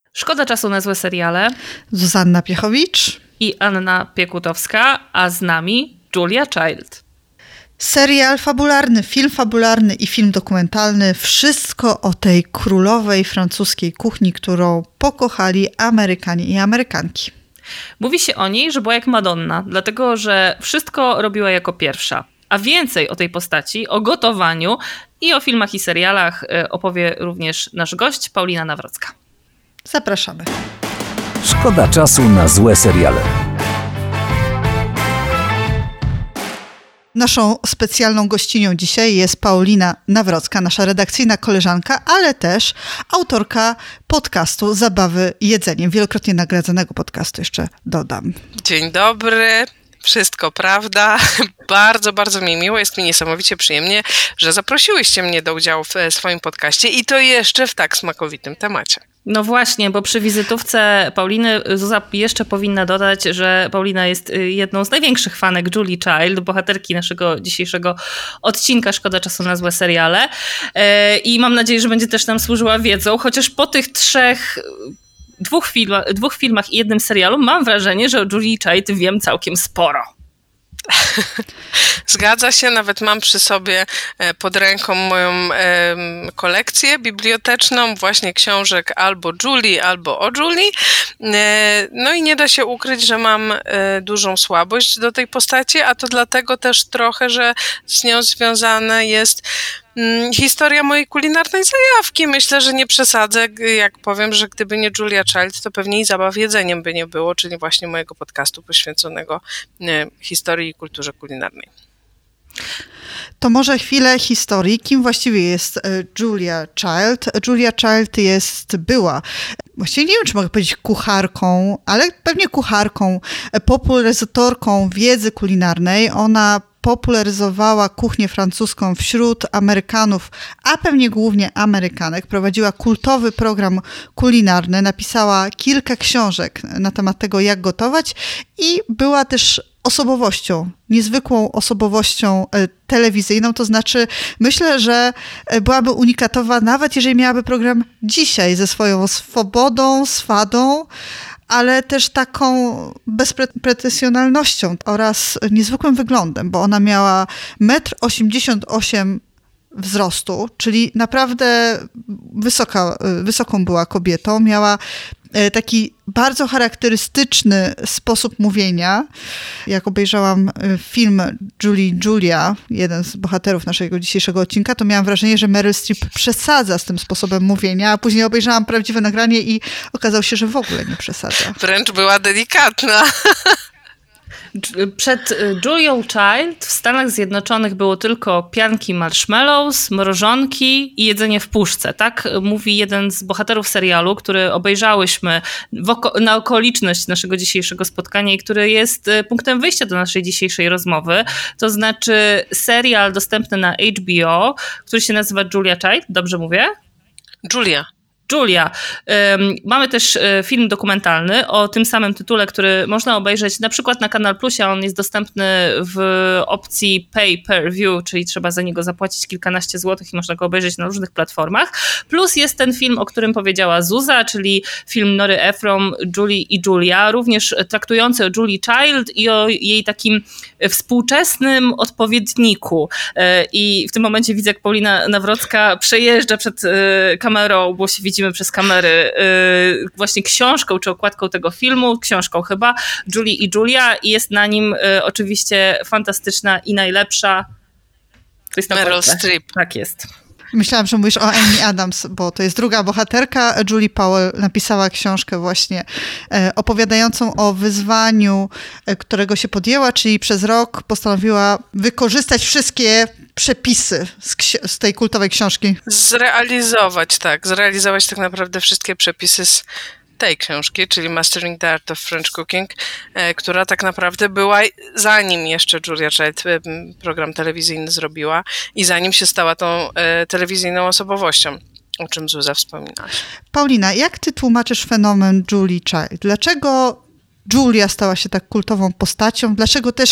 Szkoda czasu na złe seriale. Zuzanna Piechowicz I Anna Piekutowska, a z nami Julia Child. Serial fabularny, film fabularny i film dokumentalny. Wszystko o tej królowej francuskiej kuchni, którą pokochali Amerykanie i Amerykanki. Mówi się o niej, że była jak Madonna, dlatego że wszystko robiła jako pierwsza. A więcej o tej postaci, o gotowaniu i o filmach i serialach opowie również nasz gość Paulina Nawrocka. Zapraszamy. Szkoda czasu na złe seriale. Naszą specjalną gościnią dzisiaj jest Paulina Nawrocka, nasza redakcyjna koleżanka, ale też autorka podcastu Zabawy jedzeniem, wielokrotnie nagradzanego podcastu, jeszcze dodam. Dzień dobry. Wszystko prawda. Bardzo, bardzo mi miło. Jest mi niesamowicie przyjemnie, że zaprosiłyście mnie do udziału w swoim podcaście i to jeszcze w tak smakowitym temacie. No właśnie, bo przy wizytówce Pauliny Zuza jeszcze powinna dodać, że Paulina jest jedną z największych fanek Julii Child, bohaterki naszego dzisiejszego odcinka Szkoda czasu na złe seriale. I mam nadzieję, że będzie też nam służyła wiedzą, chociaż po tych dwóch filmach i jednym serialu mam wrażenie, że o Julii Child wiem całkiem sporo. Zgadza się, nawet mam przy sobie pod ręką moją kolekcję biblioteczną właśnie książek albo Julii, albo o Julii. No i nie da się ukryć, że mam dużą słabość do tej postaci, a to dlatego też trochę, że z nią związane jest historia mojej kulinarnej zajawki. Myślę, że nie przesadzę, jak powiem, że gdyby nie Julia Child, to pewnie i Zabaw jedzeniem by nie było, czyli właśnie mojego podcastu poświęconego historii i kulturze kulinarnej. To może chwilę historii. Kim właściwie jest Julia Child? Julia Child była, właściwie nie wiem, czy mogę powiedzieć kucharką, ale pewnie kucharką, popularyzatorką wiedzy kulinarnej. Ona popularyzowała kuchnię francuską wśród Amerykanów, a pewnie głównie Amerykanek. Prowadziła kultowy program kulinarny, napisała kilka książek na temat tego, jak gotować i była też osobowością, niezwykłą osobowością telewizyjną, to znaczy myślę, że byłaby unikatowa, nawet jeżeli miałaby program dzisiaj ze swoją swobodą, swadą, ale też taką bezpretensjonalnością oraz niezwykłym wyglądem, bo ona miała 1,88 m wzrostu, czyli naprawdę wysoką była kobietą, miała taki bardzo charakterystyczny sposób mówienia. Jak obejrzałam film Julia, jeden z bohaterów naszego dzisiejszego odcinka, to miałam wrażenie, że Meryl Streep przesadza z tym sposobem mówienia, a później obejrzałam prawdziwe nagranie i okazało się, że w ogóle nie przesadza. Wręcz była delikatna. Przed Julią Child w Stanach Zjednoczonych było tylko pianki marshmallows, mrożonki i jedzenie w puszce. Tak mówi jeden z bohaterów serialu, który obejrzałyśmy na okoliczność naszego dzisiejszego spotkania i który jest punktem wyjścia do naszej dzisiejszej rozmowy. To znaczy serial dostępny na HBO, który się nazywa Julia Child. Dobrze mówię? Julia. Mamy też film dokumentalny o tym samym tytule, który można obejrzeć na przykład na Kanal Plusie, a on jest dostępny w opcji pay per view, czyli trzeba za niego zapłacić kilkanaście złotych i można go obejrzeć na różnych platformach. Plus jest ten film, o którym powiedziała Zuza, czyli film Nory Ephron, Julie i Julia, również traktujący o Julii Child i o jej takim współczesnym odpowiedniku. I w tym momencie widzę, jak Paulina Nawrocka przejeżdża przed kamerą, bo się widzimy przez kamery właśnie książką czy okładką tego filmu, książką chyba, Julie i Julia, i jest na nim oczywiście fantastyczna i najlepsza Meryl Streep. Tak jest. Myślałam, że mówisz o Amy Adams, bo to jest druga bohaterka. Julie Powell napisała książkę właśnie opowiadającą o wyzwaniu, którego się podjęła, czyli przez rok postanowiła wykorzystać wszystkie przepisy z tej kultowej książki. Zrealizować tak naprawdę wszystkie przepisy z tej książki, czyli Mastering the Art of French Cooking, która tak naprawdę była, zanim jeszcze Julia Child program telewizyjny zrobiła i zanim się stała tą telewizyjną osobowością, o czym Zuza wspominałaś. Paulina, jak ty tłumaczysz fenomen Julii Child? Dlaczego Julia stała się tak kultową postacią? Dlaczego też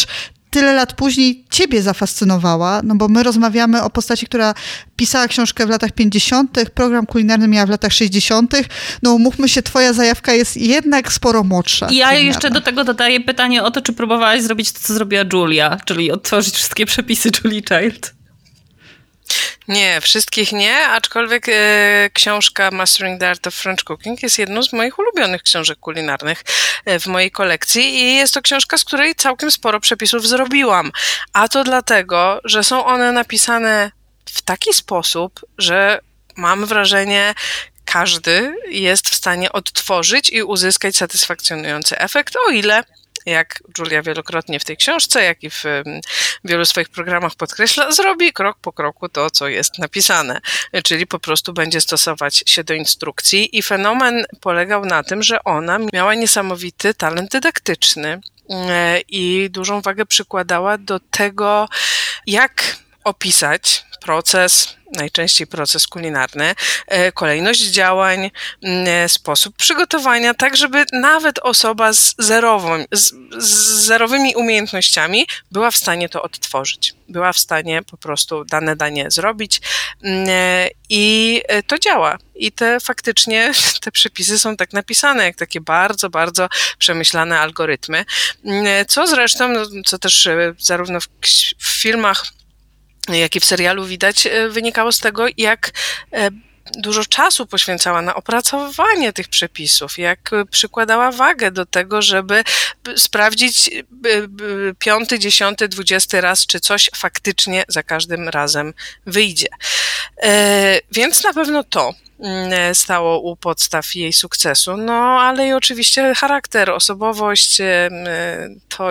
tyle lat później ciebie zafascynowała, no bo my rozmawiamy o postaci, która pisała książkę w latach 50., program kulinarny miała w latach 60., no umówmy się, twoja zajawka jest jednak sporo młodsza. Ja kulinarna. Jeszcze do tego dodaję pytanie o to, czy próbowałaś zrobić to, co zrobiła Julia, czyli odtworzyć wszystkie przepisy Julie Child. Nie, wszystkich nie, aczkolwiek książka Mastering the Art of French Cooking jest jedną z moich ulubionych książek kulinarnych w mojej kolekcji i jest to książka, z której całkiem sporo przepisów zrobiłam. A to dlatego, że są one napisane w taki sposób, że mam wrażenie, każdy jest w stanie odtworzyć i uzyskać satysfakcjonujący efekt, o ile, jak Julia wielokrotnie w tej książce, jak i w wielu swoich programach podkreśla, zrobi krok po kroku to, co jest napisane. Czyli po prostu będzie stosować się do instrukcji i fenomen polegał na tym, że ona miała niesamowity talent dydaktyczny i dużą wagę przykładała do tego, jak opisać proces, najczęściej proces kulinarny, kolejność działań, sposób przygotowania, tak żeby nawet osoba z zerowymi umiejętnościami była w stanie to odtworzyć. Była w stanie po prostu dane danie zrobić i to działa. I faktycznie te przepisy są tak napisane, jak takie bardzo, bardzo przemyślane algorytmy, co zresztą, co też zarówno w filmach, jak i w serialu widać, wynikało z tego, jak dużo czasu poświęcała na opracowywanie tych przepisów, jak przykładała wagę do tego, żeby sprawdzić 5., 10., 20. raz, czy coś faktycznie za każdym razem wyjdzie. Więc na pewno to stało u podstaw jej sukcesu, no ale i oczywiście charakter, osobowość, to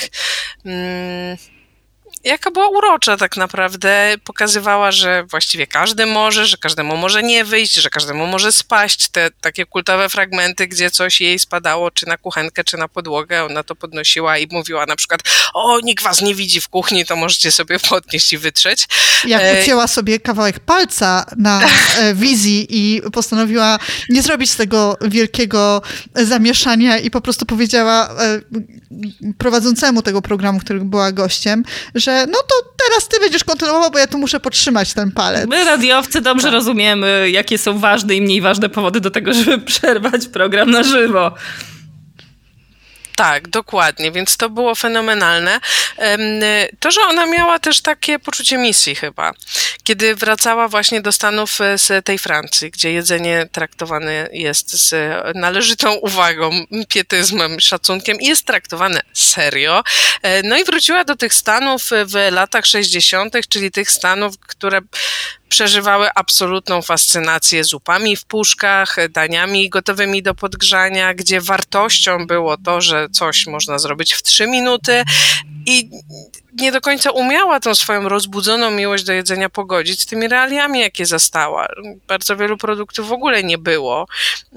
jaka była urocza tak naprawdę, pokazywała, że właściwie każdy może, że każdemu może nie wyjść, że każdemu może spaść. Te takie kultowe fragmenty, gdzie coś jej spadało, czy na kuchenkę, czy na podłogę, ona to podnosiła i mówiła na przykład: o, nikt was nie widzi w kuchni, to możecie sobie podnieść i wytrzeć. Jak ucięła sobie kawałek palca na wizji i postanowiła nie zrobić z tego wielkiego zamieszania i po prostu powiedziała prowadzącemu tego programu, który była gościem, że no to teraz ty będziesz kontynuował, bo ja tu muszę podtrzymać ten palec. My radiowcy dobrze rozumiemy, jakie są ważne i mniej ważne powody do tego, żeby przerwać program na żywo. Tak, dokładnie, więc to było fenomenalne. To, że ona miała też takie poczucie misji chyba, kiedy wracała właśnie do Stanów z tej Francji, gdzie jedzenie traktowane jest z należytą uwagą, pietyzmem, szacunkiem i jest traktowane serio. No i wróciła do tych Stanów w latach 60., czyli tych Stanów, które przeżywały absolutną fascynację zupami w puszkach, daniami gotowymi do podgrzania, gdzie wartością było to, że coś można zrobić w 3 minuty i nie do końca umiała tą swoją rozbudzoną miłość do jedzenia pogodzić z tymi realiami, jakie zastała. Bardzo wielu produktów w ogóle nie było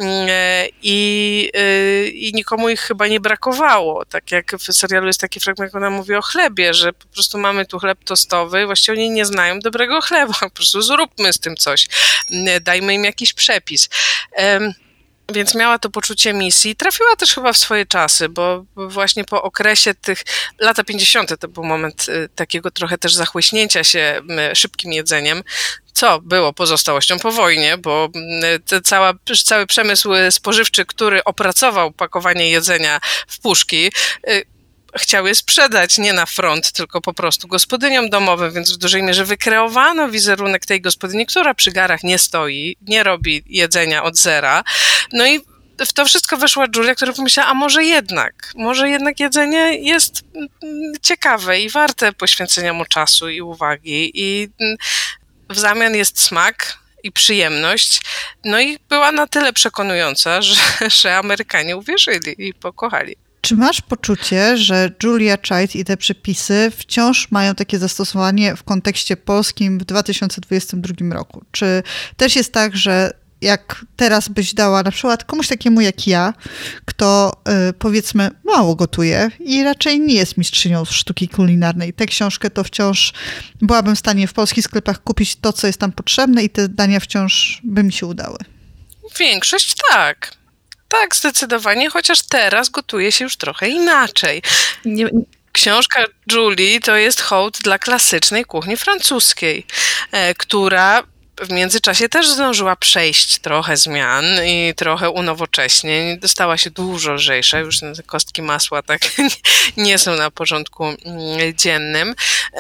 i nikomu ich chyba nie brakowało. Tak jak w serialu jest taki fragment, jak ona mówi o chlebie, że po prostu mamy tu chleb tostowy, właściwie oni nie znają dobrego chleba, po prostu zróbmy z tym coś, dajmy im jakiś przepis. Więc miała to poczucie misji. Trafiła też chyba w swoje czasy, bo właśnie po okresie tych lata 50. to był moment takiego trochę też zachłyśnięcia się szybkim jedzeniem, co było pozostałością po wojnie, bo cały przemysł spożywczy, który opracował pakowanie jedzenia w puszki, chciał je sprzedać nie na front, tylko po prostu gospodyniom domowym, więc w dużej mierze wykreowano wizerunek tej gospodyni, która przy garach nie stoi, nie robi jedzenia od zera. No i w to wszystko weszła Julia, która pomyślała, a może jednak jedzenie jest ciekawe i warte poświęcenia mu czasu i uwagi i w zamian jest smak i przyjemność. No i była na tyle przekonująca, że Amerykanie uwierzyli i pokochali. Czy masz poczucie, że Julia Child i te przepisy wciąż mają takie zastosowanie w kontekście polskim w 2022 roku? Czy też jest tak, że jak teraz byś dała na przykład komuś takiemu jak ja, kto powiedzmy mało gotuje i raczej nie jest mistrzynią sztuki kulinarnej, tę książkę, to wciąż byłabym w stanie w polskich sklepach kupić to, co jest tam potrzebne i te dania wciąż by mi się udały? Większość tak. Tak, zdecydowanie, chociaż teraz gotuje się już trochę inaczej. Książka Julie to jest hołd dla klasycznej kuchni francuskiej, która w międzyczasie też zdążyła przejść trochę zmian i trochę unowocześnień. Dostała się dużo lżejsza, już te kostki masła tak nie są na porządku dziennym,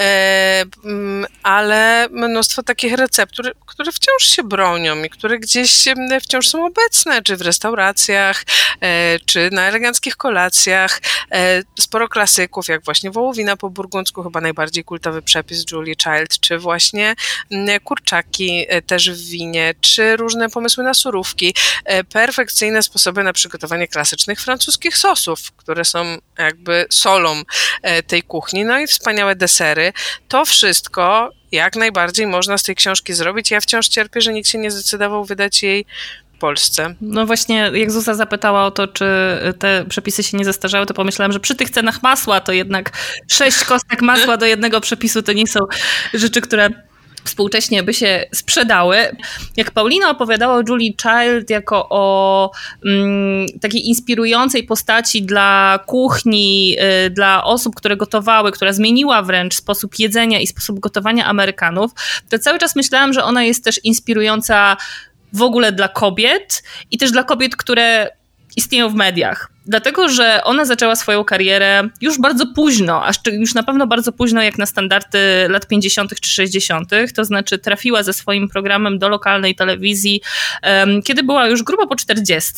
ale mnóstwo takich receptur, które wciąż się bronią i które gdzieś wciąż są obecne, czy w restauracjach, czy na eleganckich kolacjach. Sporo klasyków, jak właśnie wołowina po burgundzku, chyba najbardziej kultowy przepis Julie Child, czy właśnie kurczaki też w winie, czy różne pomysły na surówki, perfekcyjne sposoby na przygotowanie klasycznych francuskich sosów, które są jakby solą tej kuchni, no i wspaniałe desery. To wszystko jak najbardziej można z tej książki zrobić. Ja wciąż cierpię, że nikt się nie zdecydował wydać jej w Polsce. No właśnie, jak Zuza zapytała o to, czy te przepisy się nie zestarzały, to pomyślałam, że przy tych cenach masła to jednak 6 kostek masła do jednego przepisu to nie są rzeczy, które współcześnie by się sprzedały. Jak Paulina opowiadała o Julie Child jako o takiej inspirującej postaci dla kuchni, dla osób, które gotowały, która zmieniła wręcz sposób jedzenia i sposób gotowania Amerykanów, to cały czas myślałam, że ona jest też inspirująca w ogóle dla kobiet i też dla kobiet, które istnieją w mediach. Dlatego, że ona zaczęła swoją karierę już bardzo późno, już na pewno bardzo późno jak na standardy lat 50. czy 60., to znaczy trafiła ze swoim programem do lokalnej telewizji, kiedy była już grubo po 40.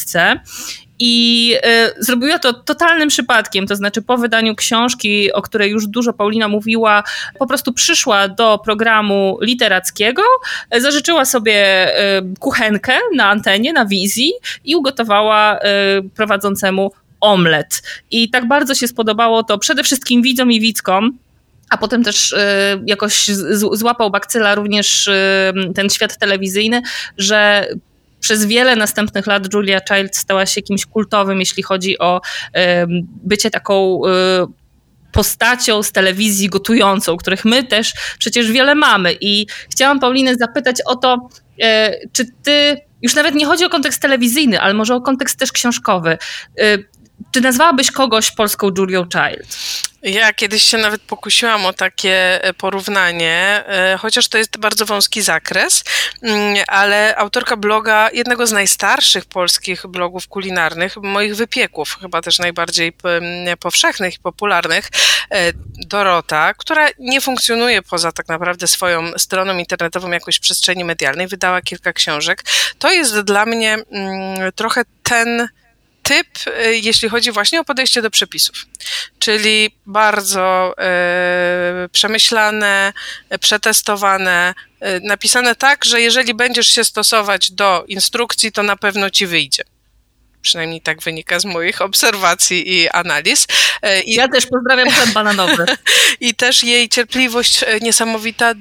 I zrobiła to totalnym przypadkiem, to znaczy po wydaniu książki, o której już dużo Paulina mówiła, po prostu przyszła do programu literackiego, zażyczyła sobie kuchenkę na antenie, na wizji i ugotowała prowadzącemu omlet. I tak bardzo się spodobało to przede wszystkim widzom i widzkom, a potem też jakoś złapał bakcyla również ten świat telewizyjny, że przez wiele następnych lat Julia Child stała się kimś kultowym, jeśli chodzi o bycie taką postacią z telewizji gotującą, których my też przecież wiele mamy. I chciałam Paulinę zapytać o to, czy ty, już nawet nie chodzi o kontekst telewizyjny, ale może o kontekst też książkowy, czy nazwałabyś kogoś polską Julią Child? Ja kiedyś się nawet pokusiłam o takie porównanie, chociaż to jest bardzo wąski zakres, ale autorka bloga, jednego z najstarszych polskich blogów kulinarnych, moich wypieków, chyba też najbardziej powszechnych i popularnych, Dorota, która nie funkcjonuje poza tak naprawdę swoją stroną internetową jakoś w przestrzeni medialnej, wydała kilka książek. To jest dla mnie trochę ten typ, jeśli chodzi właśnie o podejście do przepisów, czyli bardzo przemyślane, przetestowane, napisane tak, że jeżeli będziesz się stosować do instrukcji, to na pewno ci wyjdzie. Przynajmniej tak wynika z moich obserwacji i analiz. Ja też pozdrawiam chleb bananowy. I też jej cierpliwość niesamowita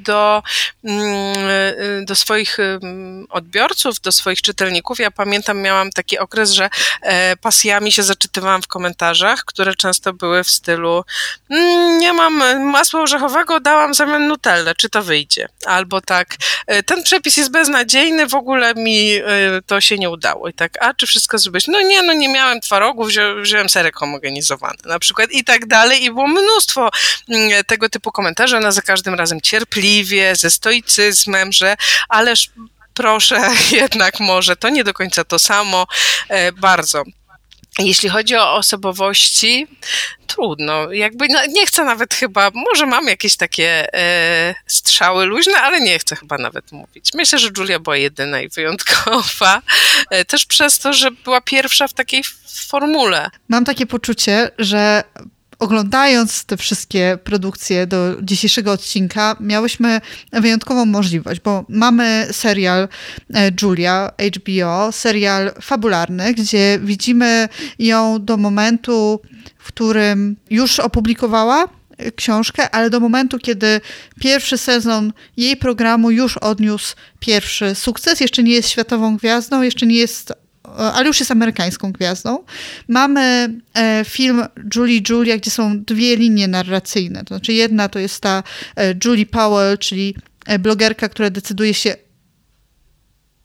do swoich odbiorców, do swoich czytelników. Ja pamiętam, miałam taki okres, że pasjami się zaczytywałam w komentarzach, które często były w stylu nie mam masła orzechowego, dałam w zamian nutellę, czy to wyjdzie? Albo tak, ten przepis jest beznadziejny, w ogóle mi to się nie udało. I tak, a czy wszystko zrobiłeś? No nie miałem twarogu, wziąłem serek homogenizowany na przykład i tak dalej. I było mnóstwo tego typu komentarzy, ona za każdym razem cierpliwie, ze stoicyzmem, że ależ proszę, jednak może to nie do końca to samo, bardzo. Jeśli chodzi o osobowości, trudno, jakby nie chcę nawet chyba, może mam jakieś takie strzały luźne, ale nie chcę chyba nawet mówić. Myślę, że Julia była jedyna i wyjątkowa, też przez to, że była pierwsza w takiej formule. Mam takie poczucie, że oglądając te wszystkie produkcje do dzisiejszego odcinka, miałyśmy wyjątkową możliwość, bo mamy serial Julia, HBO, serial fabularny, gdzie widzimy ją do momentu, w którym już opublikowała książkę, ale do momentu, kiedy pierwszy sezon jej programu już odniósł pierwszy sukces. Jeszcze nie jest światową gwiazdą, jeszcze nie jest, ale już jest amerykańską gwiazdą. Mamy film Julia, gdzie są dwie linie narracyjne. To znaczy jedna to jest ta Julie Powell, czyli blogerka, która decyduje się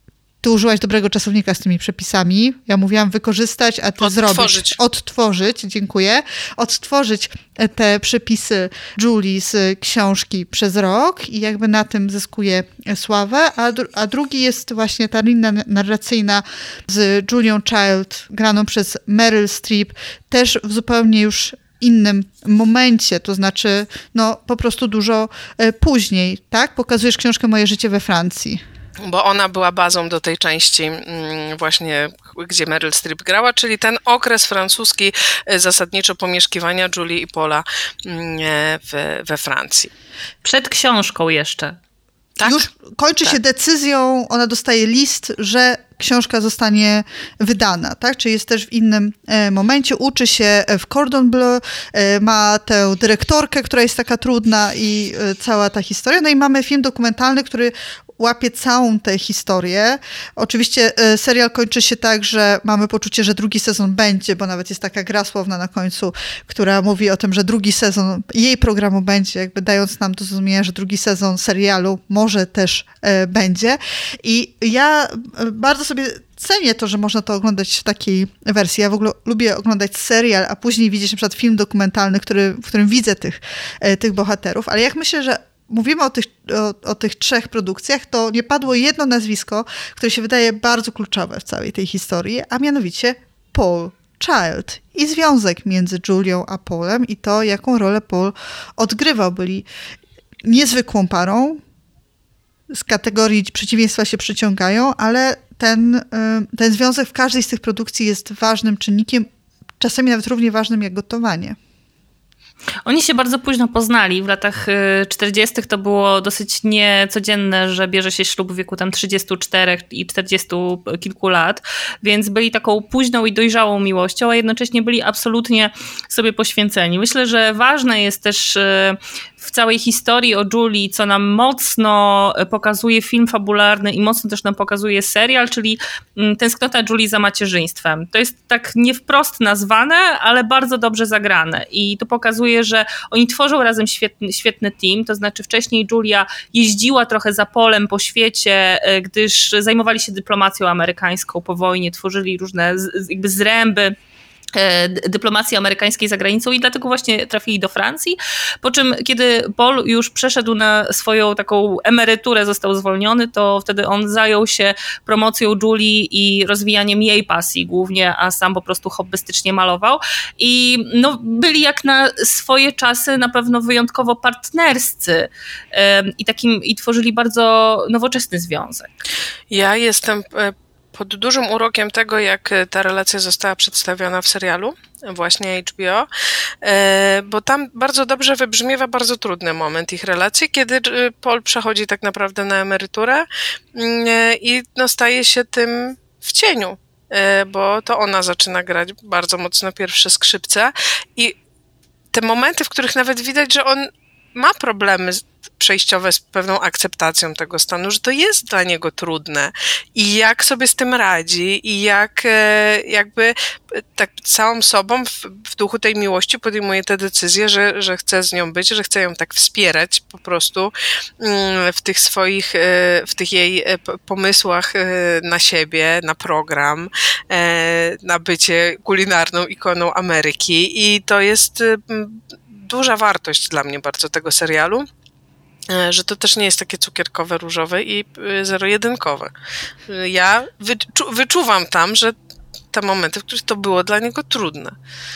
ty użyłaś dobrego czasownika z tymi przepisami. Ja mówiłam wykorzystać, a ty zrobić. Odtworzyć, dziękuję. Odtworzyć te przepisy Julii z książki przez rok i jakby na tym zyskuje sławę, a drugi jest właśnie ta linia narracyjna z Julią Child, graną przez Meryl Streep, też w zupełnie już innym momencie, to znaczy no po prostu dużo później, tak? Pokazujesz książkę Moje życie we Francji. Bo ona była bazą do tej części właśnie, gdzie Meryl Streep grała, czyli ten okres francuski zasadniczo pomieszkiwania Julii i Paula we Francji. Przed książką jeszcze. Tak? Już kończy się decyzją, ona dostaje list, że książka zostanie wydana, tak? Czyli jest też w innym momencie, uczy się w Cordon Bleu, ma tę dyrektorkę, która jest taka trudna i cała ta historia. No i mamy film dokumentalny, który łapie całą tę historię. Oczywiście serial kończy się tak, że mamy poczucie, że drugi sezon będzie, bo nawet jest taka gra słowna na końcu, która mówi o tym, że drugi sezon jej programu będzie, jakby dając nam do zrozumienia, że drugi sezon serialu może też będzie. I ja bardzo sobie cenię to, że można to oglądać w takiej wersji. Ja w ogóle lubię oglądać serial, a później widzieć na przykład film dokumentalny, w którym widzę tych bohaterów, ale jak myślę, że mówimy o tych 3 produkcjach, to nie padło jedno nazwisko, które się wydaje bardzo kluczowe w całej tej historii, a mianowicie Paul Child i związek między Julią a Paulem i to, jaką rolę Paul odgrywał. Byli niezwykłą parą, z kategorii przeciwieństwa się przyciągają, ale ten związek w każdej z tych produkcji jest ważnym czynnikiem, czasami nawet równie ważnym jak gotowanie. Oni się bardzo późno poznali. W latach 40. to było dosyć niecodzienne, że bierze się ślub w wieku tam 34 i 40 kilku lat, więc byli taką późną i dojrzałą miłością, a jednocześnie byli absolutnie sobie poświęceni. Myślę, że ważne jest też w całej historii o Julii, co nam mocno pokazuje film fabularny i mocno też nam pokazuje serial, czyli tęsknota Julii za macierzyństwem. To jest tak nie wprost nazwane, ale bardzo dobrze zagrane i to pokazuje, że oni tworzą razem świetny team, to znaczy wcześniej Julia jeździła trochę za Polem po świecie, gdyż zajmowali się dyplomacją amerykańską po wojnie, tworzyli różne jakby zręby dyplomacji amerykańskiej za granicą i dlatego właśnie trafili do Francji, po czym kiedy Paul już przeszedł na swoją taką emeryturę, został zwolniony, to wtedy on zajął się promocją Julii i rozwijaniem jej pasji głównie, a sam po prostu hobbystycznie malował i no, byli jak na swoje czasy na pewno wyjątkowo partnerscy i tworzyli bardzo nowoczesny związek. Ja jestem pod dużym urokiem tego, jak ta relacja została przedstawiona w serialu, właśnie HBO, bo tam bardzo dobrze wybrzmiewa bardzo trudny moment ich relacji, kiedy Paul przechodzi tak naprawdę na emeryturę i no, staje się tym w cieniu, bo to ona zaczyna grać bardzo mocno pierwsze skrzypce i te momenty, w których nawet widać, że on ma problemy przejściowe z pewną akceptacją tego stanu, że to jest dla niego trudne i jak sobie z tym radzi i jak jakby tak całą sobą w duchu tej miłości podejmuje tę decyzję, że chce z nią być, że chce ją tak wspierać po prostu w tych swoich, w tych jej pomysłach na siebie, na program, na bycie kulinarną ikoną Ameryki i to jest duża wartość dla mnie bardzo tego serialu, że to też nie jest takie cukierkowe, różowe i zero-jedynkowe. Ja wyczuwam tam, że te momenty, w których to było dla niego trudne.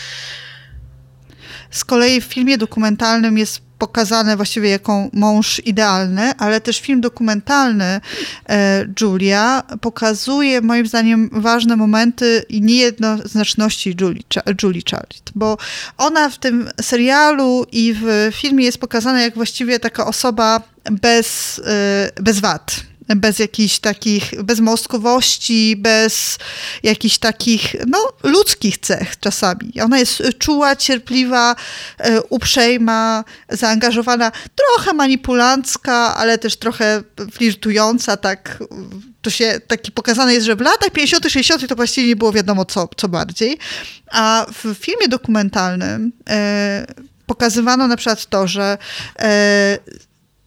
Z kolei w filmie dokumentalnym jest pokazane właściwie jako mąż idealny, ale też film dokumentalny Julia pokazuje moim zdaniem ważne momenty i niejednoznaczności Julii Child, bo ona w tym serialu i w filmie jest pokazana jak właściwie taka osoba bez wad. Bez jakichś takich bezmostkowości, bez jakichś takich, no, ludzkich cech czasami. Ona jest czuła, cierpliwa, uprzejma, zaangażowana, trochę manipulancka, ale też trochę flirtująca, tak. To się taki pokazane jest, że w latach 50., 60. to właściwie nie było wiadomo co bardziej. A w filmie dokumentalnym pokazywano na przykład to, że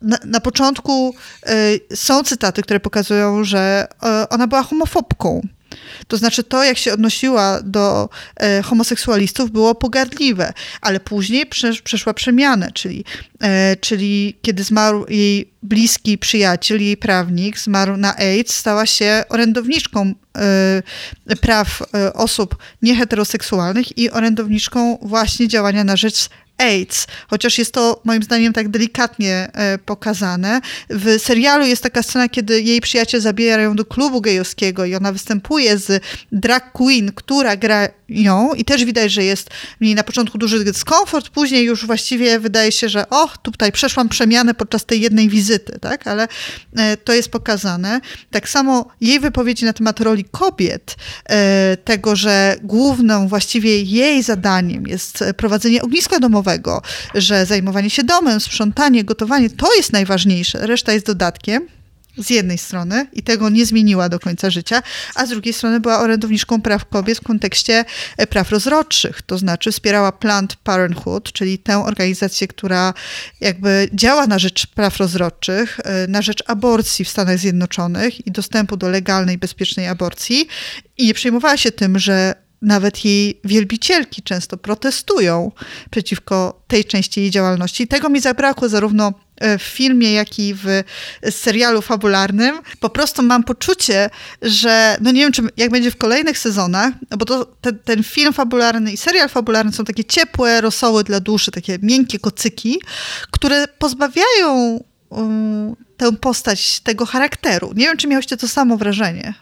na początku są cytaty, które pokazują, że ona była homofobką. To znaczy to, jak się odnosiła do homoseksualistów, było pogardliwe, ale później przeszła przemianę, czyli kiedy zmarł jej bliski przyjaciel, jej prawnik, zmarł na AIDS, stała się orędowniczką praw osób nieheteroseksualnych i orędowniczką właśnie działania na rzecz AIDS, chociaż jest to moim zdaniem tak delikatnie pokazane. W serialu jest taka scena, kiedy jej przyjaciel zabiera ją do klubu gejowskiego i ona występuje z drag queen, która gra ją i też widać, że jest w niej na początku duży dyskomfort, później już właściwie wydaje się, że tutaj przeszłam przemianę podczas tej jednej wizyty, tak? Ale to jest pokazane. Tak samo jej wypowiedzi na temat roli kobiet, tego, że główną właściwie jej zadaniem jest prowadzenie ogniska domowego, że zajmowanie się domem, sprzątanie, gotowanie, to jest najważniejsze. Reszta jest dodatkiem. Z jednej strony i tego nie zmieniła do końca życia, a z drugiej strony była orędowniczką praw kobiet w kontekście praw rozrodczych, to znaczy wspierała Planned Parenthood, czyli tę organizację, która jakby działa na rzecz praw rozrodczych, na rzecz aborcji w Stanach Zjednoczonych i dostępu do legalnej, bezpiecznej aborcji i nie przejmowała się tym, że nawet jej wielbicielki często protestują przeciwko tej części jej działalności. Tego mi zabrakło zarówno w filmie, jak i w serialu fabularnym. Po prostu mam poczucie, że nie wiem, jak będzie w kolejnych sezonach, bo to ten film fabularny i serial fabularny są takie ciepłe rosoły dla duszy, takie miękkie kocyki, które pozbawiają tę postać tego charakteru. Nie wiem, czy miałyście to samo wrażenie.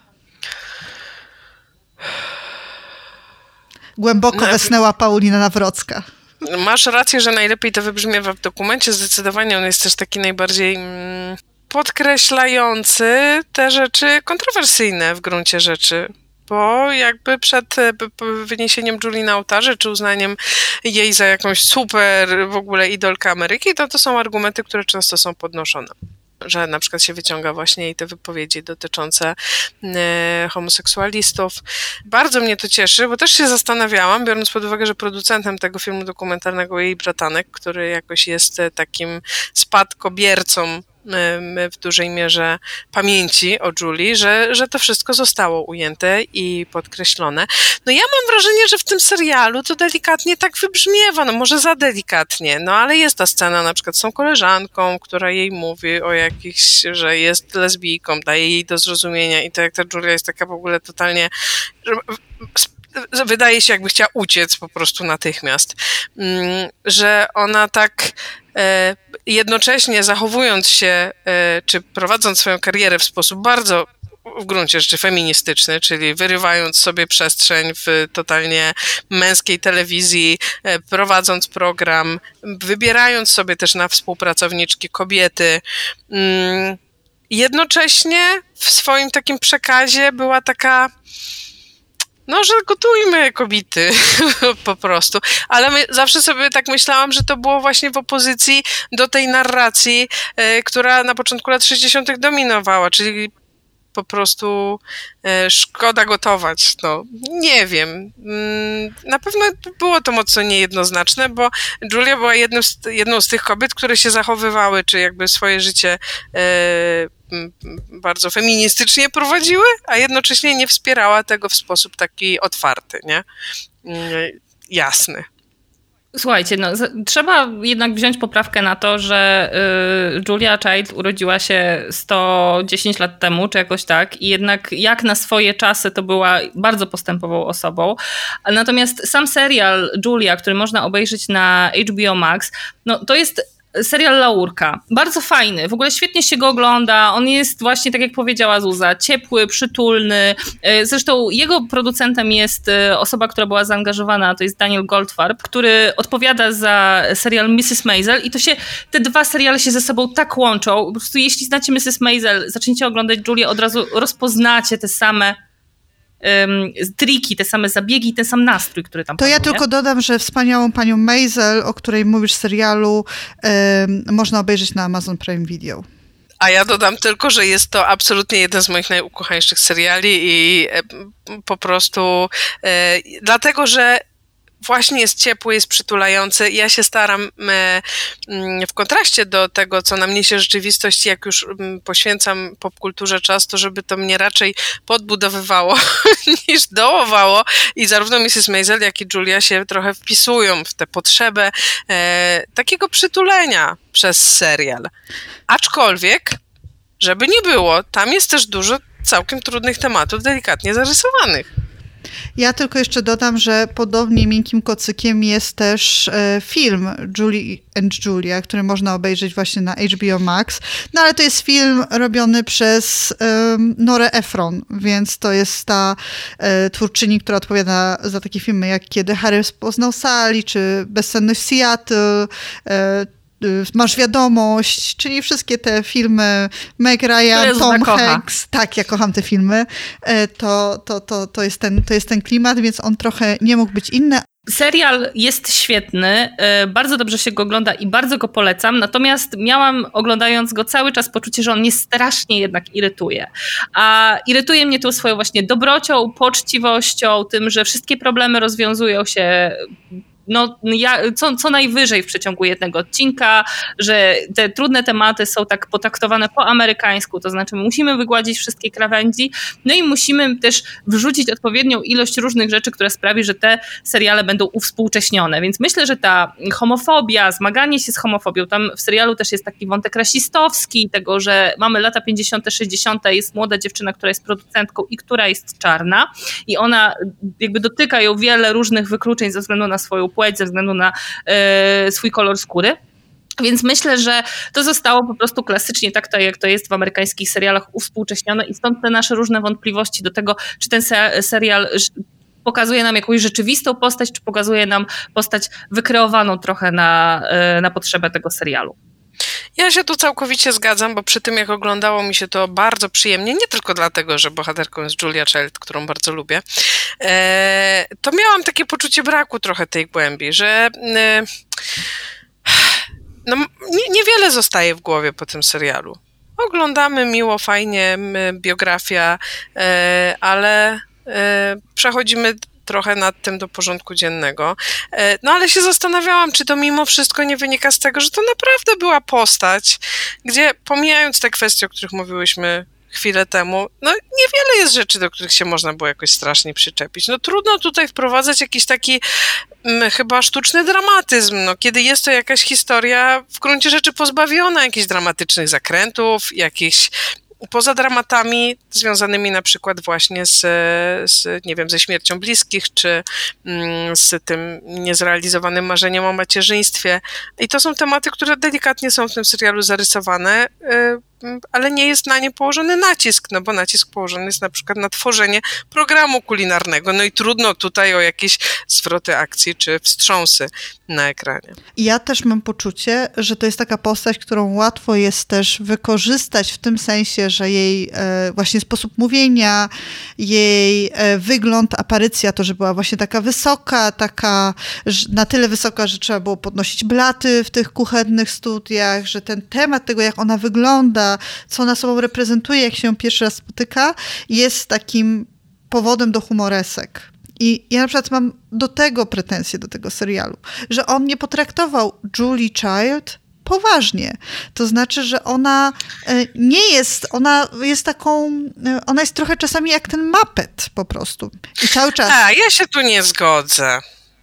Głęboko wesnęła Paulina Nawrocka. Masz rację, że najlepiej to wybrzmiewa w dokumencie. Zdecydowanie on jest też taki najbardziej podkreślający te rzeczy kontrowersyjne w gruncie rzeczy. Bo jakby przed wyniesieniem Julii na ołtarze, czy uznaniem jej za jakąś super w ogóle idolkę Ameryki, to są argumenty, które często są podnoszone. Że na przykład się wyciąga właśnie jej te wypowiedzi dotyczące homoseksualistów. Bardzo mnie to cieszy, bo też się zastanawiałam, biorąc pod uwagę, że producentem tego filmu dokumentalnego jej bratanek, który jakoś jest takim spadkobiercą w dużej mierze pamięci o Julii, że to wszystko zostało ujęte i podkreślone. No ja mam wrażenie, że w tym serialu to delikatnie tak wybrzmiewa, może za delikatnie, ale jest ta scena na przykład z tą koleżanką, która jej mówi o jakichś, że jest lesbijką, daje jej do zrozumienia i to jak ta Julia jest taka w ogóle totalnie... Wydaje się, jakby chciała uciec po prostu natychmiast. Że ona tak jednocześnie zachowując się, czy prowadząc swoją karierę w sposób bardzo w gruncie rzeczy feministyczny, czyli wyrywając sobie przestrzeń w totalnie męskiej telewizji, prowadząc program, wybierając sobie też na współpracowniczki kobiety, jednocześnie w swoim takim przekazie była taka że gotujmy kobiety po prostu. Ale zawsze sobie tak myślałam, że to było właśnie w opozycji do tej narracji, która na początku lat 60. dominowała, czyli po prostu szkoda gotować. Nie wiem. Na pewno było to mocno niejednoznaczne, bo Julia była jedną z tych kobiet, które się zachowywały, czy jakby swoje życie bardzo feministycznie prowadziły, a jednocześnie nie wspierała tego w sposób taki otwarty, nie? Jasny. Słuchajcie, trzeba jednak wziąć poprawkę na to, że Julia Child urodziła się 110 lat temu, czy jakoś tak, i jednak jak na swoje czasy to była bardzo postępową osobą. Natomiast sam serial Julia, który można obejrzeć na HBO Max, to jest serial laurka. Bardzo fajny. W ogóle świetnie się go ogląda. On jest właśnie, tak jak powiedziała Zuza, ciepły, przytulny. Zresztą jego producentem jest osoba, która była zaangażowana, to jest Daniel Goldfarb, który odpowiada za serial Mrs. Maisel i te dwa seriale się ze sobą tak łączą. Po prostu jeśli znacie Mrs. Maisel, zacznijcie oglądać Julię, od razu rozpoznacie te same triki, te same zabiegi, ten sam nastrój, który tam panuje. Ja tylko dodam, że wspaniałą panią Maisel, o której mówisz w serialu, można obejrzeć na Amazon Prime Video. A ja dodam tylko, że jest to absolutnie jeden z moich najukochańszych seriali i po prostu dlatego, że właśnie jest ciepły, jest przytulający. Ja się staram w kontraście do tego, co nam niesie rzeczywistość, jak już poświęcam popkulturze czas, to żeby to mnie raczej podbudowywało niż dołowało i zarówno Mrs. Maisel, jak i Julia się trochę wpisują w tę potrzebę takiego przytulenia przez serial. Aczkolwiek, żeby nie było, tam jest też dużo całkiem trudnych tematów, delikatnie zarysowanych. Ja tylko jeszcze dodam, że podobnie miękkim kocykiem jest też film Julie and Julia, który można obejrzeć właśnie na HBO Max. No ale to jest film robiony przez Norę Ephron, więc to jest ta twórczyni, która odpowiada za takie filmy jak Kiedy Harry poznał Sally, czy Bezsenność Seattle, Masz wiadomość, czyli wszystkie te filmy Meg Ryan, Tom Hanks. Tak, ja kocham te filmy. To jest ten klimat, więc on trochę nie mógł być inny. Serial jest świetny, bardzo dobrze się go ogląda i bardzo go polecam, natomiast miałam oglądając go cały czas poczucie, że on mnie strasznie jednak irytuje. A irytuje mnie tą swoją właśnie dobrocią, poczciwością, tym, że wszystkie problemy rozwiązują się co najwyżej w przeciągu jednego odcinka, że te trudne tematy są tak potraktowane po amerykańsku, to znaczy musimy wygładzić wszystkie krawędzi, no i musimy też wrzucić odpowiednią ilość różnych rzeczy, która sprawi, że te seriale będą uwspółcześnione, więc myślę, że ta homofobia, zmaganie się z homofobią, tam w serialu też jest taki wątek rasistowski, tego, że mamy lata 50., 60., jest młoda dziewczyna, która jest producentką i która jest czarna i ona jakby dotyka ją wiele różnych wykluczeń ze względu na swoją płeć, ze względu na swój kolor skóry. Więc myślę, że to zostało po prostu klasycznie tak, jak to jest w amerykańskich serialach uwspółcześnione i stąd te nasze różne wątpliwości do tego, czy ten serial pokazuje nam jakąś rzeczywistą postać, czy pokazuje nam postać wykreowaną trochę na potrzebę tego serialu. Ja się tu całkowicie zgadzam, bo przy tym jak oglądało mi się to bardzo przyjemnie, nie tylko dlatego, że bohaterką jest Julia Child, którą bardzo lubię, to miałam takie poczucie braku trochę tej głębi, że niewiele zostaje w głowie po tym serialu. Oglądamy miło, fajnie, biografia, ale przechodzimy trochę nad tym do porządku dziennego. No ale się zastanawiałam, czy to mimo wszystko nie wynika z tego, że to naprawdę była postać, gdzie pomijając te kwestie, o których mówiłyśmy chwilę temu, no niewiele jest rzeczy, do których się można było jakoś strasznie przyczepić. No trudno tutaj wprowadzać jakiś taki chyba sztuczny dramatyzm, no kiedy jest to jakaś historia w gruncie rzeczy pozbawiona jakichś dramatycznych zakrętów, jakichś poza dramatami związanymi na przykład właśnie nie wiem, ze śmiercią bliskich, czy z tym niezrealizowanym marzeniem o macierzyństwie. I to są tematy, które delikatnie są w tym serialu zarysowane, ale nie jest na nie położony nacisk, no bo nacisk położony jest na przykład na tworzenie programu kulinarnego, no i trudno tutaj o jakieś zwroty akcji czy wstrząsy na ekranie. Ja też mam poczucie, że to jest taka postać, którą łatwo jest też wykorzystać w tym sensie, że jej właśnie sposób mówienia, jej wygląd, aparycja, to, że była właśnie taka wysoka, taka na tyle wysoka, że trzeba było podnosić blaty w tych kuchennych studiach, że ten temat tego, jak ona wygląda, co ona sobą reprezentuje, jak się ją pierwszy raz spotyka, jest takim powodem do humoresek. I ja na przykład mam do tego pretensje, do tego serialu, że on nie potraktował Julie Child poważnie. To znaczy, że ona nie jest, ona jest taką, ona jest trochę czasami jak ten Muppet po prostu. I cały czas... Ja się tu nie zgodzę.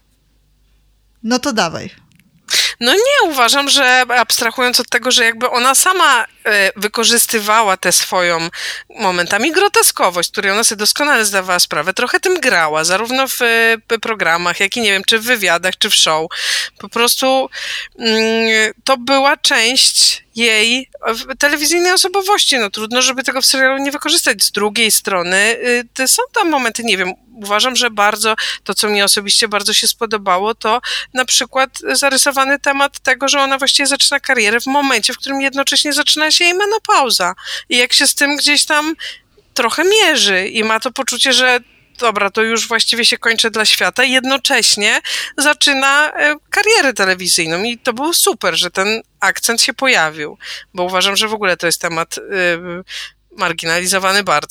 No to dawaj. No nie, uważam, że abstrahując od tego, że jakby ona sama wykorzystywała tę swoją momentami groteskowość, której ona sobie doskonale zdawała sprawę, trochę tym grała, zarówno w programach, jak i nie wiem, czy w wywiadach, czy w show. Po prostu to była część jej telewizyjnej osobowości. No trudno, żeby tego w serialu nie wykorzystać. Z drugiej strony są tam momenty, nie wiem, uważam, że bardzo, to co mi osobiście bardzo się spodobało, to na przykład zarysowany temat tego, że ona właściwie zaczyna karierę w momencie, w którym jednocześnie zaczyna się jej menopauza. I jak się z tym gdzieś tam trochę mierzy i ma to poczucie, że dobra, to już właściwie się kończę dla świata i jednocześnie zaczyna karierę telewizyjną i to było super, że ten akcent się pojawił, bo uważam, że w ogóle to jest temat marginalizowany bardzo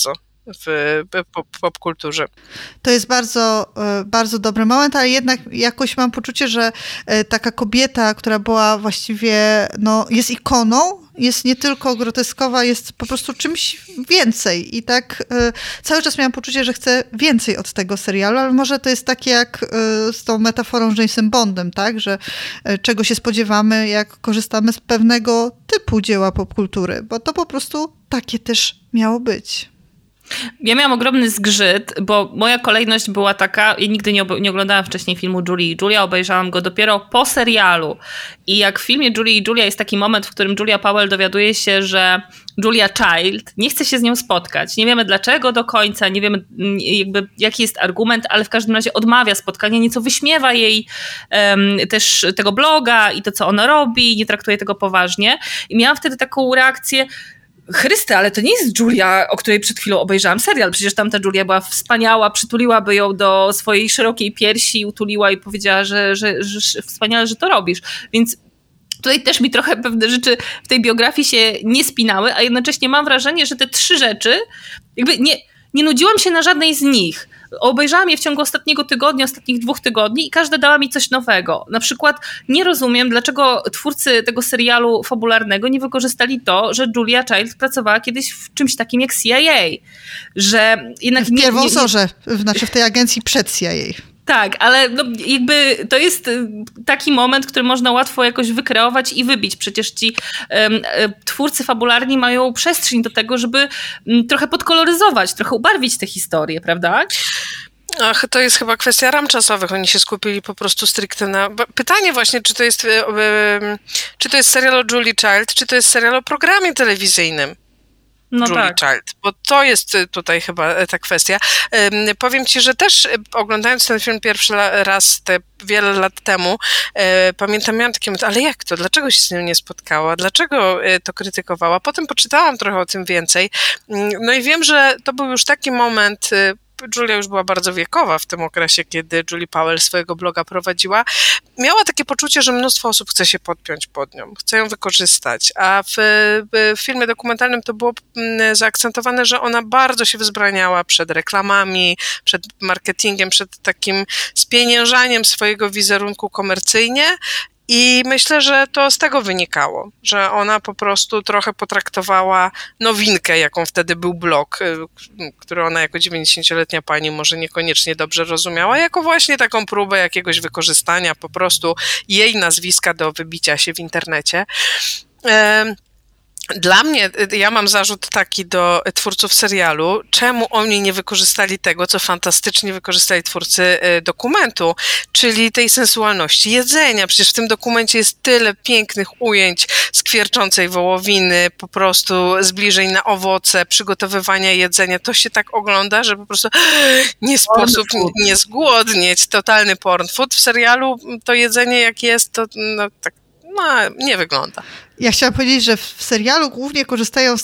w popkulturze. To jest bardzo, bardzo dobry moment, ale jednak jakoś mam poczucie, że taka kobieta, która była właściwie, jest ikoną, jest nie tylko groteskowa, jest po prostu czymś więcej. I tak cały czas miałam poczucie, że chcę więcej od tego serialu, ale może to jest takie jak z tą metaforą z Jamesem Bondem, tak? Że czego się spodziewamy, jak korzystamy z pewnego typu dzieła popkultury, bo to po prostu takie też miało być. Ja miałam ogromny zgrzyt, bo moja kolejność była taka, ja nigdy nie oglądałam wcześniej filmu Julie i Julia, obejrzałam go dopiero po serialu. I jak w filmie Julie i Julia jest taki moment, w którym Julia Powell dowiaduje się, że Julia Child nie chce się z nią spotkać. Nie wiemy dlaczego do końca, nie wiemy jakby jaki jest argument, ale w każdym razie odmawia spotkania, nieco wyśmiewa jej też tego bloga i to, co ona robi, nie traktuje tego poważnie. I miałam wtedy taką reakcję, Chryste, ale to nie jest Julia, o której przed chwilą obejrzałam serial. Przecież tamta Julia była wspaniała, przytuliłaby ją do swojej szerokiej piersi, utuliła i powiedziała, że wspaniale, że to robisz. Więc tutaj też mi trochę pewne rzeczy w tej biografii się nie spinały, a jednocześnie mam wrażenie, że te 3 rzeczy, jakby nie nudziłam się na żadnej z nich. Obejrzałam je w ciągu ostatnich 2 tygodni i każda dała mi coś nowego. Na przykład nie rozumiem, dlaczego twórcy tego serialu fabularnego nie wykorzystali to, że Julia Child pracowała kiedyś w czymś takim jak CIA. Że jednak w Pierwowzorze, znaczy w tej agencji przed CIA. Tak, ale jakby to jest taki moment, który można łatwo jakoś wykreować i wybić. Przecież ci twórcy fabularni mają przestrzeń do tego, żeby trochę podkoloryzować, trochę ubarwić tę historię, prawda? Ach, to jest chyba kwestia ram czasowych. Oni się skupili po prostu stricte na... Pytanie właśnie, czy to jest serial o Julie Child, czy to jest serial o programie telewizyjnym. Julie tak. Child, bo to jest tutaj chyba ta kwestia. Powiem ci, że też oglądając ten film pierwszy raz wiele lat temu, pamiętam, miałam takie myśli, ale jak to? Dlaczego się z nią nie spotkała? Dlaczego to krytykowała? Potem poczytałam trochę o tym więcej. No i wiem, że to był już taki moment... Julia już była bardzo wiekowa w tym okresie, kiedy Julie Powell swojego bloga prowadziła. Miała takie poczucie, że mnóstwo osób chce się podpiąć pod nią, chce ją wykorzystać, a w filmie dokumentalnym to było zaakcentowane, że ona bardzo się wzbraniała przed reklamami, przed marketingiem, przed takim spieniężaniem swojego wizerunku komercyjnie. I myślę, że to z tego wynikało, że ona po prostu trochę potraktowała nowinkę, jaką wtedy był blog, który ona jako 90-letnia pani może niekoniecznie dobrze rozumiała, jako właśnie taką próbę jakiegoś wykorzystania po prostu jej nazwiska do wybicia się w internecie. Dla mnie, ja mam zarzut taki do twórców serialu, czemu oni nie wykorzystali tego, co fantastycznie wykorzystali twórcy dokumentu, czyli tej sensualności jedzenia. Przecież w tym dokumencie jest tyle pięknych ujęć skwierczącej wołowiny, po prostu zbliżeń na owoce, przygotowywania jedzenia. To się tak ogląda, że po prostu nie sposób nie zgłodnieć. Totalny porn food. W serialu to jedzenie jak jest, to tak nie wygląda. Ja chciałam powiedzieć, że w serialu głównie korzystają z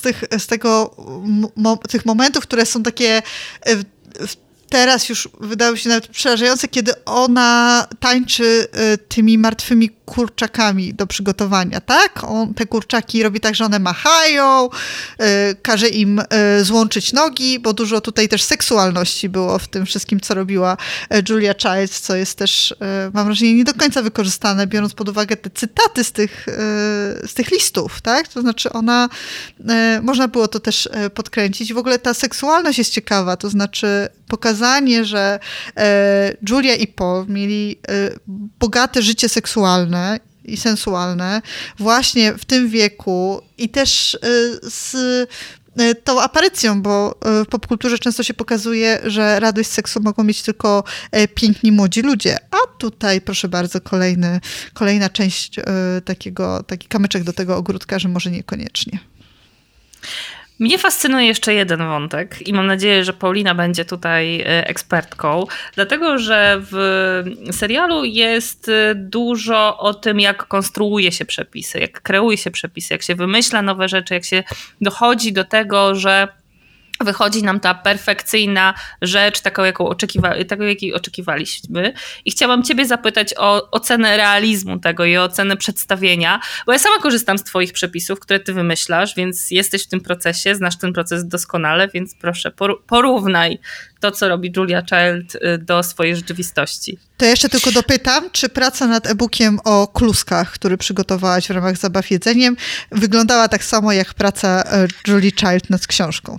tych momentów, które są takie teraz już wydały się nawet przerażające, kiedy ona tańczy tymi martwymi kurczakami do przygotowania, tak? Te kurczaki robi tak, że one machają, każe im złączyć nogi, bo dużo tutaj też seksualności było w tym wszystkim, co robiła Julia Child, co jest też, mam wrażenie, nie do końca wykorzystane, biorąc pod uwagę te cytaty z tych listów, tak? To znaczy można było to też podkręcić. W ogóle ta seksualność jest ciekawa, to znaczy pokazanie, że Julia i Paul mieli bogate życie seksualne i sensualne właśnie w tym wieku i też z tą aparycją, bo w popkulturze często się pokazuje, że radość z seksu mogą mieć tylko piękni młodzi ludzie, a tutaj proszę bardzo kolejna część taki kamyczek do tego ogródka, że może niekoniecznie. Mnie fascynuje jeszcze jeden wątek i mam nadzieję, że Paulina będzie tutaj ekspertką, dlatego że w serialu jest dużo o tym, jak konstruuje się przepisy, jak kreuje się przepisy, jak się wymyśla nowe rzeczy, jak się dochodzi do tego, że wychodzi nam ta perfekcyjna rzecz, taką jakiej oczekiwaliśmy. I chciałam ciebie zapytać o ocenę realizmu tego i o ocenę przedstawienia, bo ja sama korzystam z twoich przepisów, które ty wymyślasz, więc jesteś w tym procesie, znasz ten proces doskonale, więc proszę, porównaj to, co robi Julia Child do swojej rzeczywistości. To jeszcze tylko dopytam, czy praca nad e-bookiem o kluskach, który przygotowałaś w ramach Zabaw jedzeniem, wyglądała tak samo jak praca Julie Child nad książką?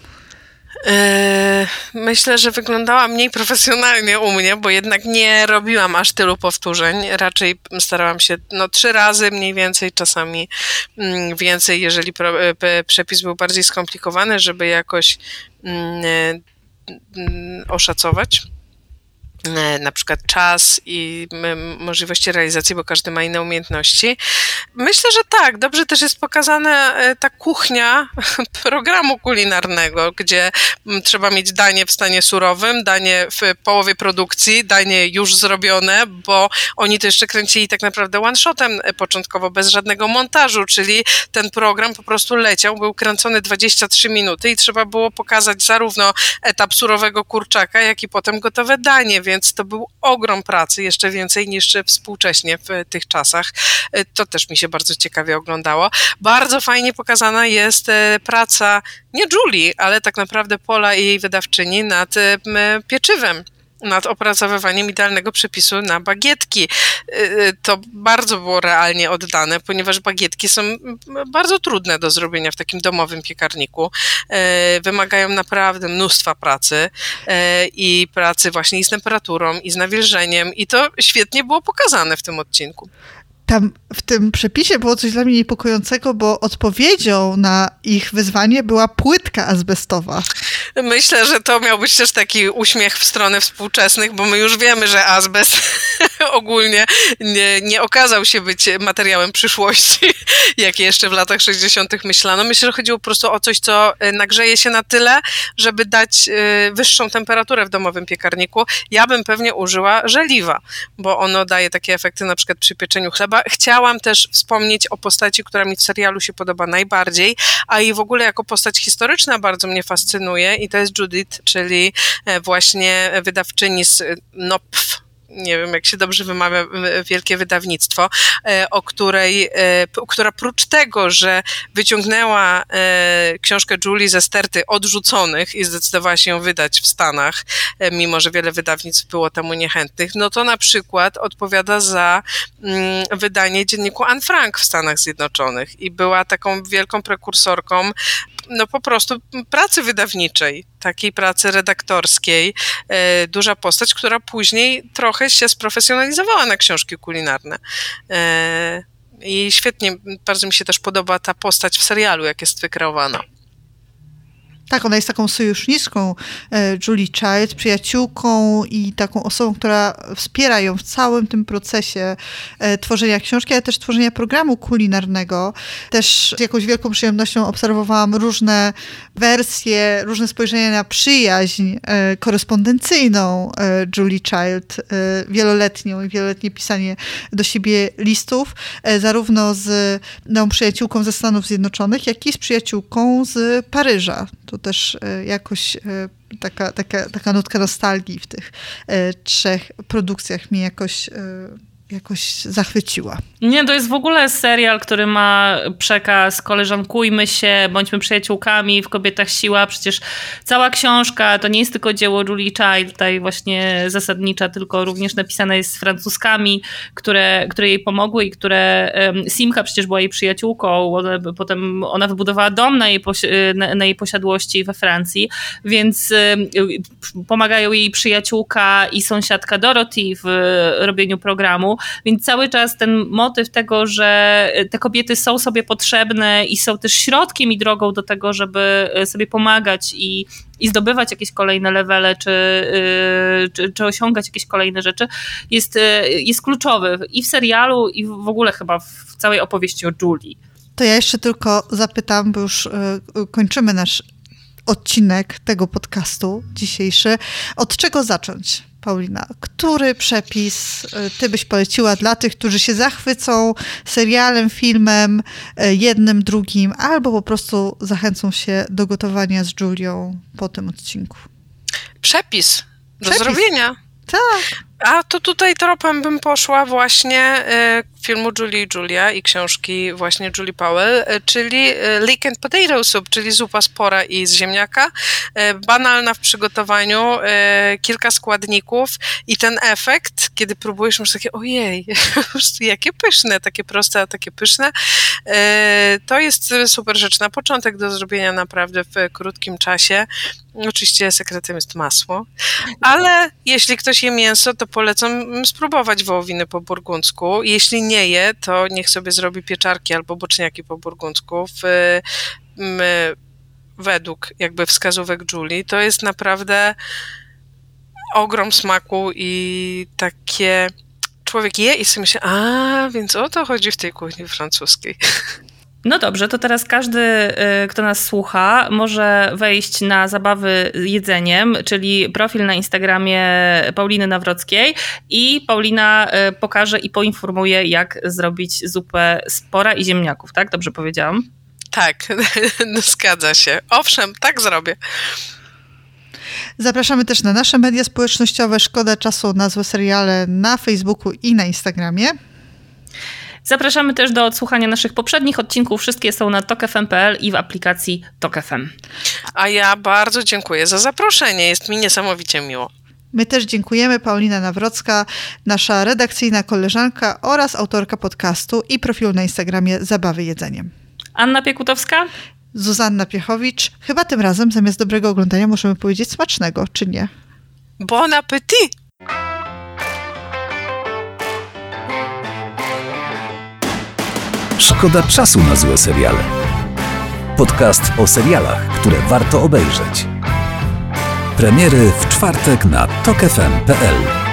Myślę, że wyglądała mniej profesjonalnie u mnie, bo jednak nie robiłam aż tylu powtórzeń. Raczej starałam się 3 razy mniej więcej, czasami więcej, jeżeli przepis był bardziej skomplikowany, żeby jakoś oszacować na przykład czas i możliwości realizacji, bo każdy ma inne umiejętności. Myślę, że tak, dobrze też jest pokazana ta kuchnia programu kulinarnego, gdzie trzeba mieć danie w stanie surowym, danie w połowie produkcji, danie już zrobione, bo oni to jeszcze kręcili tak naprawdę one-shotem początkowo, bez żadnego montażu, czyli ten program po prostu leciał, był kręcony 23 minuty i trzeba było pokazać zarówno etap surowego kurczaka, jak i potem gotowe danie, więc to był ogrom pracy, jeszcze więcej niż współcześnie w tych czasach. To też mi się bardzo ciekawie oglądało. Bardzo fajnie pokazana jest praca nie Julii, ale tak naprawdę Paula i jej wydawczyni nad pieczywem, nad opracowywaniem idealnego przepisu na bagietki. To bardzo było realnie oddane, ponieważ bagietki są bardzo trudne do zrobienia w takim domowym piekarniku. Wymagają naprawdę mnóstwa pracy i pracy właśnie i z temperaturą, i z nawilżeniem i to świetnie było pokazane w tym odcinku. Tam w tym przepisie było coś dla mnie niepokojącego, bo odpowiedzią na ich wyzwanie była płytka azbestowa. Myślę, że to miał być też taki uśmiech w stronę współczesnych, bo my już wiemy, że azbest ogólnie nie okazał się być materiałem przyszłości, jak jeszcze w latach 60. myślano. Myślę, że chodziło po prostu o coś, co nagrzeje się na tyle, żeby dać wyższą temperaturę w domowym piekarniku. Ja bym pewnie użyła żeliwa, bo ono daje takie efekty na przykład przy pieczeniu chleba. Chciałam też wspomnieć o postaci, która mi w serialu się podoba najbardziej, a i w ogóle jako postać historyczna bardzo mnie fascynuje i to jest Judith, czyli właśnie wydawczyni z NOPF, nie wiem jak się dobrze wymawia, wielkie wydawnictwo, która prócz tego, że wyciągnęła książkę Julii ze sterty odrzuconych i zdecydowała się ją wydać w Stanach, mimo że wiele wydawnictw było temu niechętnych, no to na przykład odpowiada za wydanie dzienniku Anne Frank w Stanach Zjednoczonych i była taką wielką prekursorką po prostu pracy wydawniczej, takiej pracy redaktorskiej, duża postać, która później trochę się sprofesjonalizowała na książki kulinarne. I świetnie, bardzo mi się też podoba ta postać w serialu, jak jest wykreowana. Tak, ona jest taką sojuszniczką Julie Child, przyjaciółką i taką osobą, która wspiera ją w całym tym procesie tworzenia książki, ale też tworzenia programu kulinarnego. Też z jakąś wielką przyjemnością obserwowałam różne wersje, różne spojrzenia na przyjaźń korespondencyjną Julie Child, wieloletnią i wieloletnie pisanie do siebie listów, zarówno z przyjaciółką ze Stanów Zjednoczonych, jak i z przyjaciółką z Paryża. To też jakoś taka nutka nostalgii w tych 3 produkcjach mnie jakoś zachwyciła. Nie, to jest w ogóle serial, który ma przekaz koleżankujmy się, bądźmy przyjaciółkami, w kobietach siła. Przecież cała książka to nie jest tylko dzieło Julie Child, tutaj właśnie zasadnicza, tylko również napisane jest z Francuzkami, które jej pomogły i Simka przecież była jej przyjaciółką, potem ona wybudowała dom na jej posiadłości we Francji, więc pomagają jej przyjaciółka i sąsiadka Dorothy w robieniu programu. Więc cały czas ten motyw tego, że te kobiety są sobie potrzebne i są też środkiem i drogą do tego, żeby sobie pomagać i zdobywać jakieś kolejne levele, czy osiągać jakieś kolejne rzeczy, jest kluczowy i w serialu, i w ogóle chyba w całej opowieści o Julii. To ja jeszcze tylko zapytam, bo już kończymy nasz odcinek tego podcastu dzisiejszy. Od czego zacząć? Paulina, który przepis ty byś poleciła dla tych, którzy się zachwycą serialem, filmem, jednym, drugim, albo po prostu zachęcą się do gotowania z Julią po tym odcinku? Przepis do zrobienia. Tak. A to tutaj tropem bym poszła właśnie filmu Julie i Julia i książki właśnie Julie Powell, czyli Leek and Potato Soup, czyli zupa z pora i z ziemniaka. Banalna w przygotowaniu, kilka składników i ten efekt, kiedy próbujesz, masz takie ojej, jakie pyszne, takie proste, a takie pyszne. To jest super rzecz na początek do zrobienia naprawdę w krótkim czasie. Oczywiście sekretem jest masło, ale jeśli ktoś je mięso, to polecam spróbować wołowiny po burgundzku. Jeśli nie je, to niech sobie zrobi pieczarki albo boczniaki po burgundzku według jakby wskazówek Julii. To jest naprawdę ogrom smaku i takie człowiek je i sobie myśli, więc o to chodzi w tej kuchni francuskiej. No dobrze, to teraz każdy, kto nas słucha, może wejść na zabawy jedzeniem, czyli profil na Instagramie Pauliny Nawrockiej i Paulina pokaże i poinformuje, jak zrobić zupę z pora i ziemniaków, tak? Dobrze powiedziałam? Tak, zgadza się. Owszem, tak zrobię. Zapraszamy też na nasze media społecznościowe Szkoda Czasu na Złe Seriale na Facebooku i na Instagramie. Zapraszamy też do odsłuchania naszych poprzednich odcinków. Wszystkie są na tokfm.pl i w aplikacji Tok FM. A ja bardzo dziękuję za zaproszenie. Jest mi niesamowicie miło. My też dziękujemy. Paulina Nawrocka, nasza redakcyjna koleżanka oraz autorka podcastu i profilu na Instagramie Zabawy Jedzeniem. Anna Piekutowska. Zuzanna Piechowicz. Chyba tym razem zamiast dobrego oglądania możemy powiedzieć smacznego, czy nie? Bon appétit! Szkoda czasu na złe seriale. Podcast o serialach, które warto obejrzeć. Premiery w czwartek na tokfm.pl.